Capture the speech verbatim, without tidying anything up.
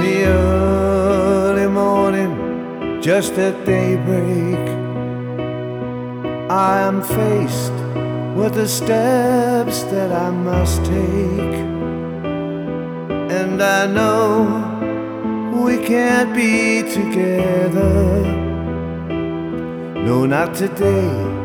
the early morning, just at daybreak, I am faced with the steps that I must take. And I know we can't be together. No, not today.